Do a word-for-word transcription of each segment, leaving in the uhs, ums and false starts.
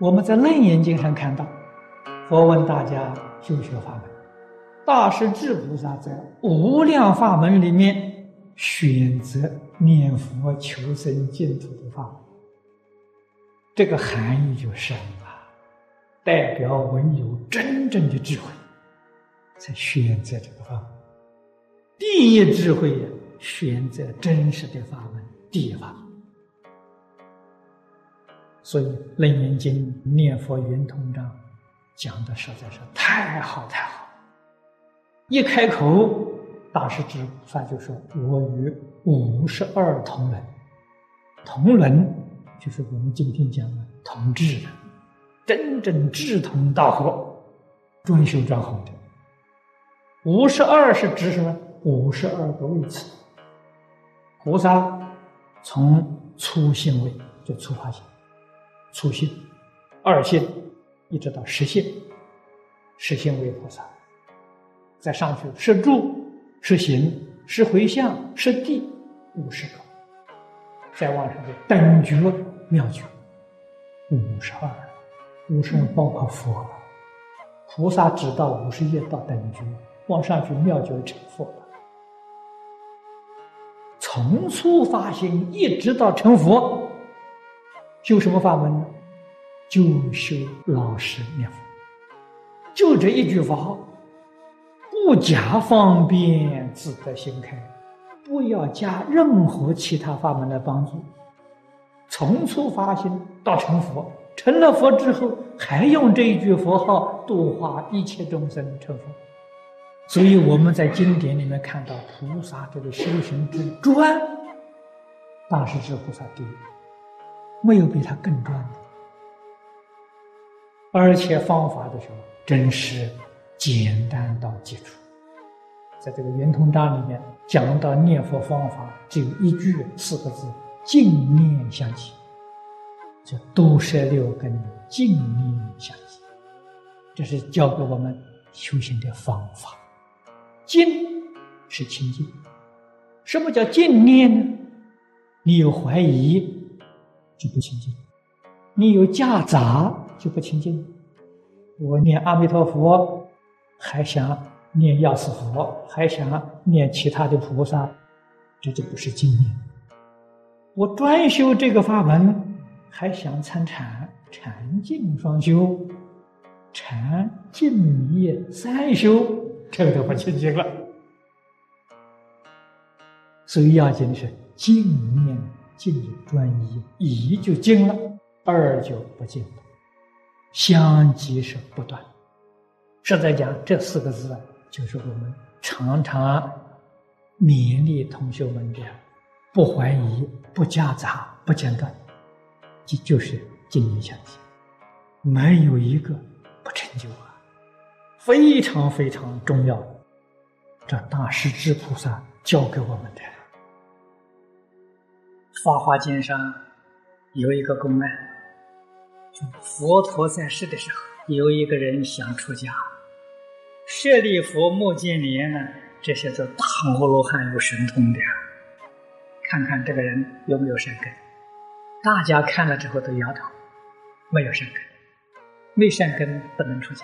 我们在《楞严经》上看到，佛问大家修学法门，大势至菩萨在无量法门里面选择念佛求生净土的法门，这个含义就深了，代表唯有真正的智慧才选择这个法门。第一智慧选择真实的法门，第一法门。所以《楞严经》念佛圆通章讲的实在是太好太好，一开口大势至菩萨就说：我与五十二同伦。同伦就是我们今天讲的同志的，真正志同道合，专修专弘的。五十二是指什么？五十二个位次。菩萨从初信位，就初发心、初信、二信，一直到十信，十信为菩萨。再上去是住、是行、是回向、是地，五十个。再往上就等觉、妙觉，五十二。五十二包括佛了，菩萨只到五十一到等觉，往上去妙觉成佛了。从初发心一直到成佛，修什么法门呢？就修老实念佛，就这一句佛号，不加方便，自得心开，不要加任何其他法门的帮助。从初发心到成佛，成了佛之后，还用这一句佛号度化一切众生成佛。所以我们在经典里面看到菩萨这个修行之专，大势至菩萨第一，没有比他更专的。而且方法的时候真是简单到极处。在这个圆通章里面讲到念佛方法，只有一句四个字：净念相继。这都摄六根，净念相继，这是教给我们修行的方法。净是清净。什么叫净念呢？你有怀疑就不清净，你有夹杂就不清净。我念阿弥陀佛，还想念药师佛，还想念其他的菩萨，这就不是净念。我专修这个法门，还想参禅，禅净双修，禅净密三修，这个都不清净了。所以要紧的是净念，净就专一，一就净了，二就不净了，相继是不断。实在讲，这四个字就是我们常常勉励同学们的：不怀疑，不夹杂，不间断，这就是净念相继，没有一个不成就啊，非常非常重要。这大势至菩萨教给我们的。法华经上有一个公案，佛陀在世的时候，有一个人想出家，舍利弗、目犍连呢，这些都大阿罗汉，有神通的，看看这个人有没有善根。大家看了之后都摇头，没有善根，没善根不能出家。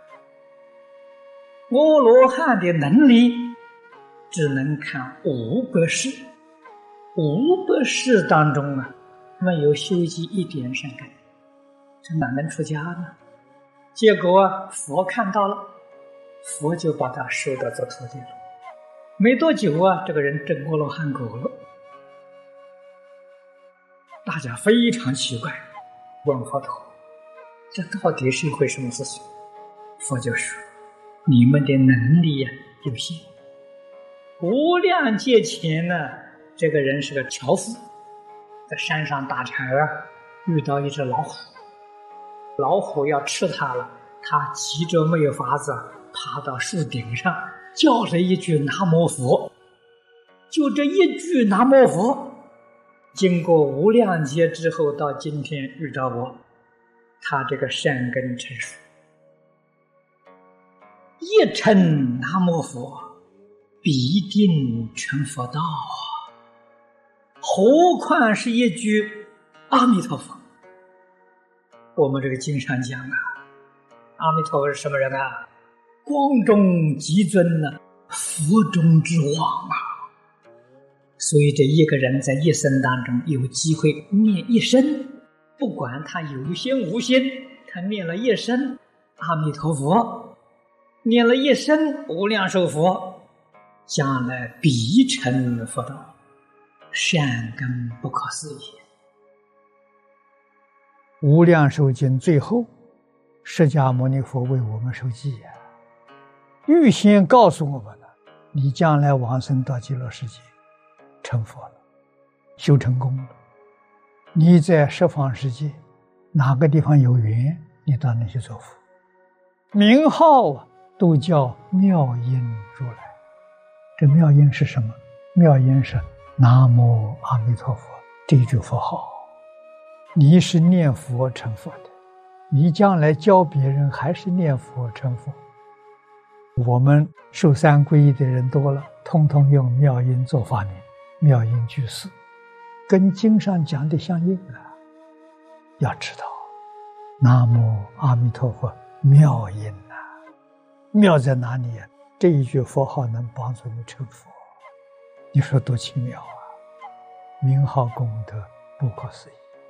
阿罗汉的能力只能看五百世，五百世当中啊，没有修习一点善根，这哪能出家呢？结果啊，佛看到了，佛就把他收到做徒弟了。没多久啊，这个人证阿罗汉果了。大家非常奇怪，问佛陀：这到底是一回什么事情？佛就说：你们的能力呀、啊、有限。无量劫前呢，这个人是个樵夫，在山上打柴啊，遇到一只老虎，老虎要吃他了，他急着没有法子，爬到树顶上叫了一句南无佛，就这一句南无佛，经过无量劫之后，到今天遇到我，他这个善根成熟，一称南无佛，必定成佛道啊！何况是一句阿弥陀佛？ 我们这个经上讲啊，阿弥陀佛是什么人啊？光中极尊呢、啊，佛中之王啊！所以这一个人在一生当中有机会念一生，不管他有心无心，他念了一生阿弥陀佛，念了一生无量寿佛，将来必成佛道，善根不可思议。无量寿经最后，释迦牟尼佛为我们受记啊，预先告诉我们了，你将来往生到极乐世界，成佛了，修成功了。你在十方世界哪个地方有缘，你到那去做佛。名号啊，都叫妙音如来。这妙音是什么？妙音是南无阿弥陀佛这一句佛号。你是念佛成佛的，你将来教别人还是念佛成佛。我们受三皈依的人多了，通通用妙音做法名，妙音居士，跟经上讲的相应啊。要知道南无阿弥陀佛妙音啊，妙在哪里啊？这一句佛号能帮助你成佛，你说多奇妙啊！名号功德不可思议。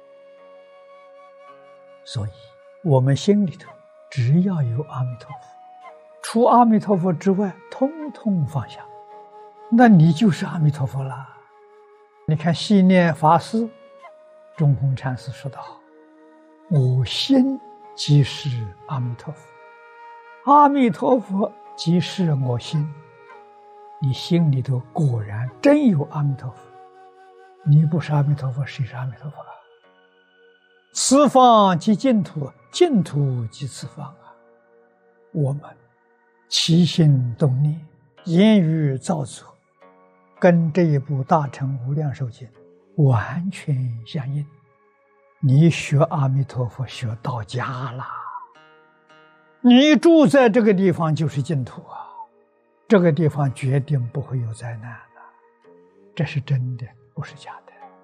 所以我们心里头只要有阿弥陀佛，除阿弥陀佛之外通通放下，那你就是阿弥陀佛了。你看细念法师中弘禅师说得好，我心即是阿弥陀佛，阿弥陀佛即是我心。你心里头果然真有阿弥陀佛，你不是阿弥陀佛，谁是阿弥陀佛啊？此方即净土，净土即此方啊！我们起心动念，言语造作，跟这一部大乘无量寿经完全相应。你学阿弥陀佛学到家了，你住在这个地方就是净土啊！这个地方决定不会有灾难的，这是真的，不是假的。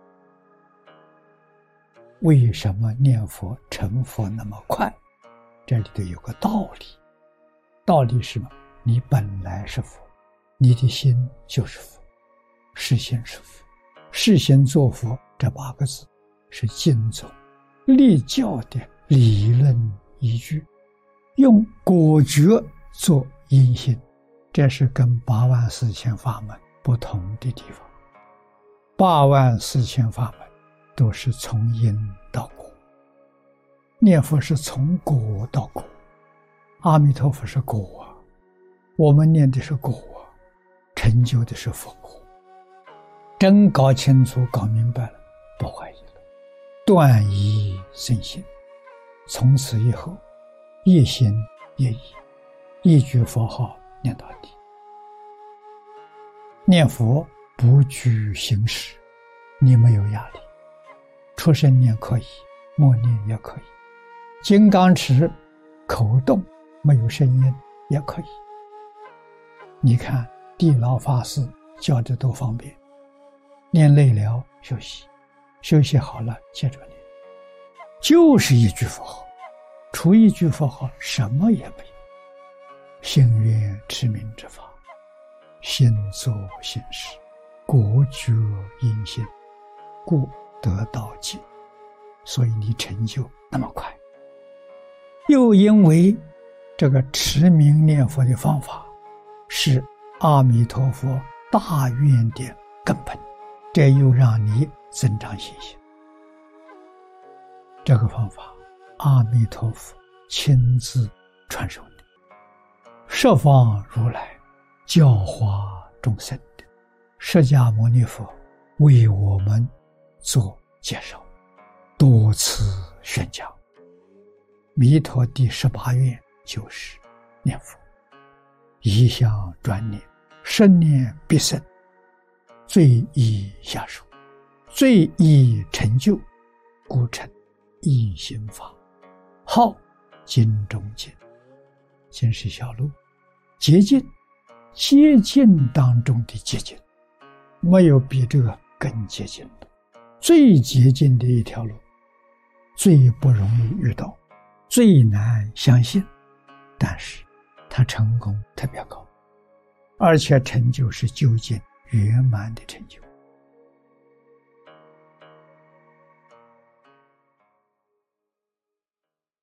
为什么念佛成佛那么快？这里头有个道理，道理是什么？你本来是佛，你的心就是佛，是心是佛，是心作佛这八个字是经宗立教的理论依据，用果觉做因心，这是跟八万四千法门不同的地方。八万四千法门都是从因到果，念佛是从果到果，阿弥陀佛是果啊，我们念的是果啊，成就的是佛果。真搞清楚搞明白了，不怀疑了，断疑生信，从此以后一心一意，一句佛号念到底。念佛不拘形式，你没有压力，出声念可以，默念也可以，金刚持口动没有声音也可以。你看地老法师教的多方便，念累了休息，休息好了接着念，就是一句佛号，除一句佛号什么也没有。心愿持名之法，心作心事，果觉因心，故得道尽，所以你成就那么快。又因为这个持名念佛的方法是阿弥陀佛大愿的根本，这又让你增长信心。这个方法阿弥陀佛亲自传授的，十方如来教化众生的，释迦牟尼佛为我们做介绍，多次宣讲。弥陀第十八愿就是念佛，一向专念，十念必生，最易下手，最易成就，故称易行法，号经中经。经是小路，捷径，捷径当中的捷径，没有比这个更捷径的。最捷径的一条路， 最不容易遇到，最难相信，但是他成功特别高，而且成就是究竟圆满的成就。